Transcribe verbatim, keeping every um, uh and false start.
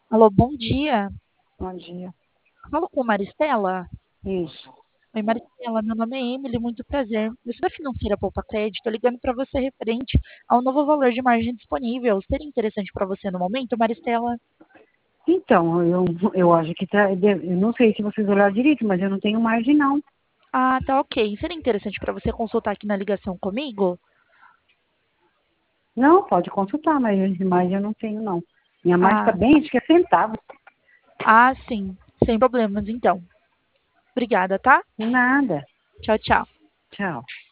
Alô, bom dia. Bom dia. Falo com Maristela? Isso. Oi, Maristela, meu nome é Emily, muito prazer. Eu sou da Financeira Poupa Crédito, tô ligando para você referente ao novo valor de margem disponível. Seria interessante para você no momento, Maristela? Então, eu, eu acho que tá. Eu não sei se vocês olharam direito, mas eu não tenho margem, não. Ah, tá ok. Seria interessante para você consultar aqui na ligação comigo? Não, pode consultar, mas margem eu não tenho, não. Minha margem está Ah, bem, acho que é centavos. ah, sim. Sem problemas, então. Obrigada, tá? Nada. Tchau, tchau. Tchau.